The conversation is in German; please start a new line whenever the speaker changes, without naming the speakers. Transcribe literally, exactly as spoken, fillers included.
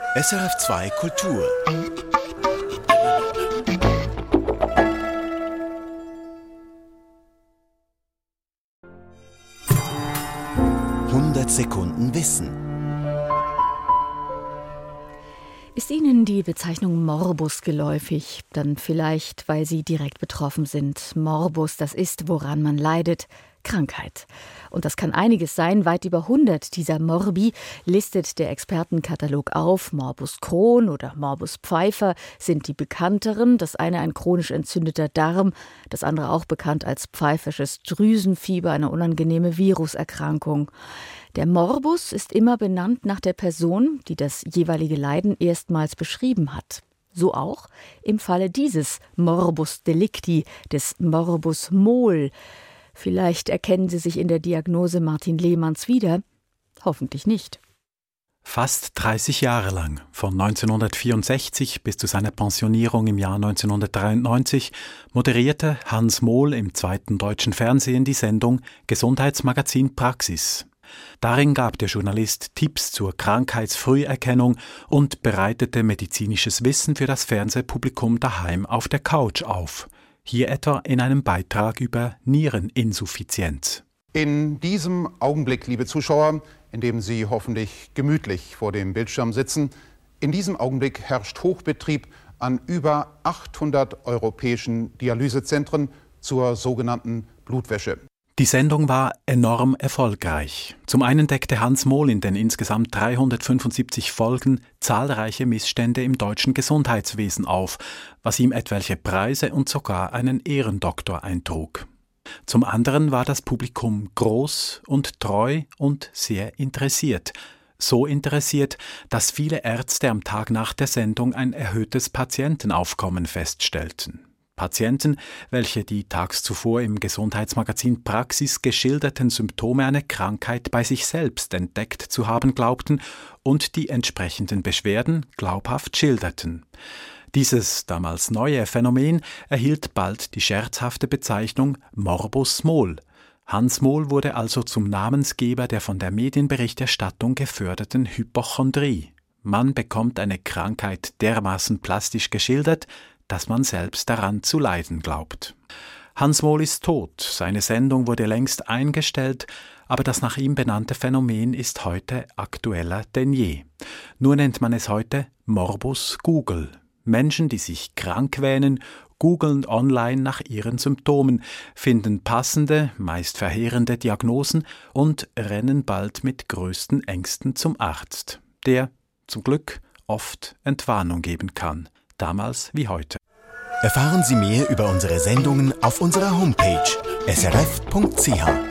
S R F zwei Kultur. hundert Sekunden Wissen.
Ist Ihnen die Bezeichnung Morbus geläufig? Dann vielleicht, weil Sie direkt betroffen sind. Morbus, das ist, woran man leidet. Krankheit. Und das kann einiges sein. Weit über hundert dieser Morbi listet der Expertenkatalog auf. Morbus Crohn oder Morbus Pfeiffer sind die bekannteren. Das eine ein chronisch entzündeter Darm, das andere auch bekannt als pfeifisches Drüsenfieber, eine unangenehme Viruserkrankung. Der Morbus ist immer benannt nach der Person, die das jeweilige Leiden erstmals beschrieben hat. So auch im Falle dieses Morbus delicti, des Morbus Mohl. Vielleicht erkennen Sie sich in der Diagnose Martin Lehmanns wieder. Hoffentlich nicht.
Fast dreißig Jahre lang, von neunzehnhundertvierundsechzig bis zu seiner Pensionierung im Jahr neunzehnhundertdreiundneunzig, moderierte Hans Mohl im zweiten deutschen Fernsehen die Sendung Gesundheitsmagazin Praxis. Darin gab der Journalist Tipps zur Krankheitsfrüherkennung und bereitete medizinisches Wissen für das Fernsehpublikum daheim auf der Couch auf. Hier etwa in einem Beitrag über Niereninsuffizienz.
In diesem Augenblick, liebe Zuschauer, in dem Sie hoffentlich gemütlich vor dem Bildschirm sitzen, in diesem Augenblick herrscht Hochbetrieb an über achthundert europäischen Dialysezentren zur sogenannten Blutwäsche.
Die Sendung war enorm erfolgreich. Zum einen deckte Hans Mohl in den insgesamt dreihundertfünfundsiebzig Folgen zahlreiche Missstände im deutschen Gesundheitswesen auf, was ihm etwelche Preise und sogar einen Ehrendoktor eintrug. Zum anderen war das Publikum groß und treu und sehr interessiert. So interessiert, dass viele Ärzte am Tag nach der Sendung ein erhöhtes Patientenaufkommen feststellten. Patienten, welche die tags zuvor im Gesundheitsmagazin Praxis geschilderten Symptome einer Krankheit bei sich selbst entdeckt zu haben glaubten und die entsprechenden Beschwerden glaubhaft schilderten. Dieses damals neue Phänomen erhielt bald die scherzhafte Bezeichnung Morbus Mohl. Hans Mohl wurde also zum Namensgeber der von der Medienberichterstattung geförderten Hypochondrie. Man bekommt eine Krankheit dermaßen plastisch geschildert, dass man selbst daran zu leiden glaubt. Hans Mohl ist tot, seine Sendung wurde längst eingestellt, aber das nach ihm benannte Phänomen ist heute aktueller denn je. Nur nennt man es heute Morbus Google. Menschen, die sich krank wähnen, googeln online nach ihren Symptomen, finden passende, meist verheerende Diagnosen und rennen bald mit größten Ängsten zum Arzt, der zum Glück oft Entwarnung geben kann. Damals wie heute.
Erfahren Sie mehr über unsere Sendungen auf unserer Homepage s r f punkt c h.